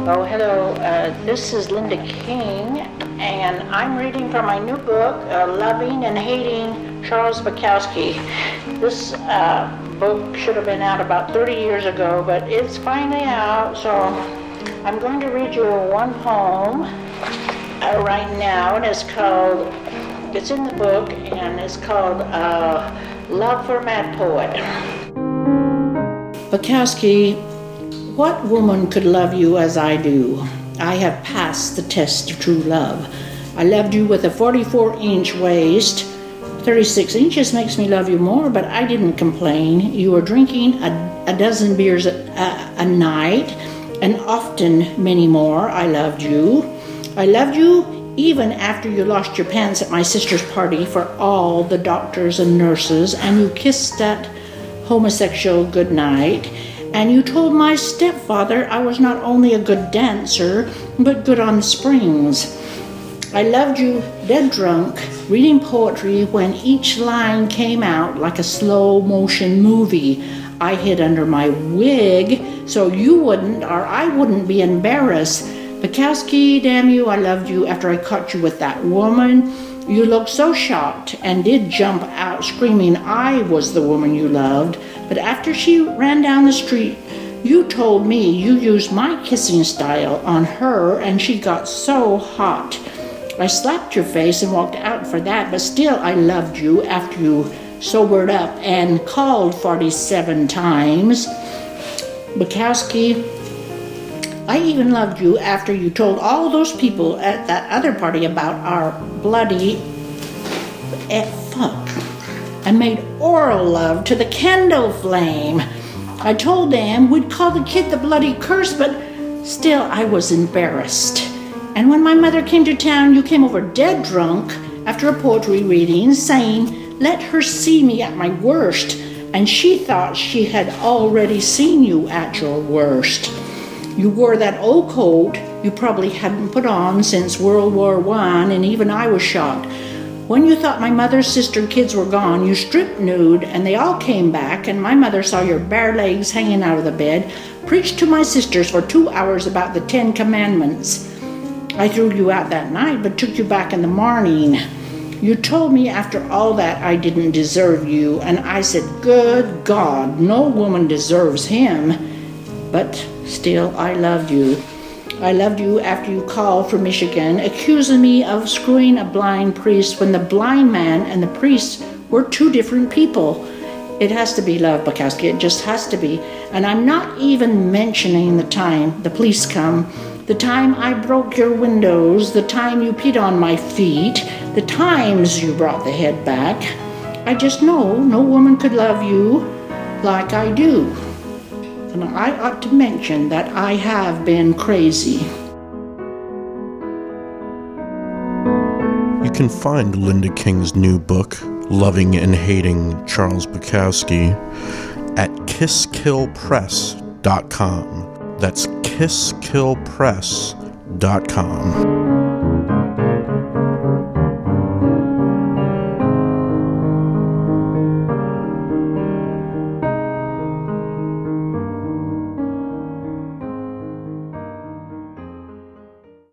Oh, hello. This is Linda King, and I'm reading from my new book, Loving and Hating Charles Bukowski. This book should have been out about 30 years ago, but it's finally out, so I'm going to read you one poem right now, and it's in the book, and it's called Love for a Mad Poet. Bukowski, what woman could love you as I do? I have passed the test of true love. I loved you with a 44-inch waist. 36 inches makes me love you more, but I didn't complain. You were drinking a dozen beers a night, and often many more. I loved you. I loved you even after you lost your pants at my sister's party for all the doctors and nurses, and you kissed that homosexual goodnight. And you told my stepfather I was not only a good dancer, but good on the springs. I loved you dead drunk, reading poetry when each line came out like a slow-motion movie. I hid under my wig so you wouldn't or I wouldn't be embarrassed. Bukowski, damn you, I loved you after I caught you with that woman. You looked so shocked and did jump out screaming I was the woman you loved. But after she ran down the street, you told me you used my kissing style on her and she got so hot. I slapped your face and walked out for that, but still I loved you after you sobered up and called 47 times. Bukowski, I even loved you after you told all those people at that other party about our bloody fuck and made oral love to the candle flame. I told them we'd call the kid the bloody curse, but still I was embarrassed. And when my mother came to town, you came over dead drunk after a poetry reading, saying, let her see me at my worst, and she thought she had already seen you at your worst. You wore that old coat you probably hadn't put on since World War I, and even I was shocked. When you thought my mother's sister kids were gone, you stripped nude, and they all came back, and my mother saw your bare legs hanging out of the bed, preached to my sisters for 2 hours about the 10 Commandments. I threw you out that night, but took you back in the morning. You told me after all that I didn't deserve you, and I said, good God, no woman deserves him. But still, I loved you. I loved you after you called from Michigan, accusing me of screwing a blind priest when the blind man and the priest were two different people. It has to be love, Bukowski. It just has to be. And I'm not even mentioning the time the police come, the time I broke your windows, the time you peed on my feet, the times you brought the head back. I just know no woman could love you like I do. And I ought to mention that I have been crazy. You can find Linda King's new book, Loving and Hating Charles Bukowski, at kisskillpress.com. That's kisskillpress.com.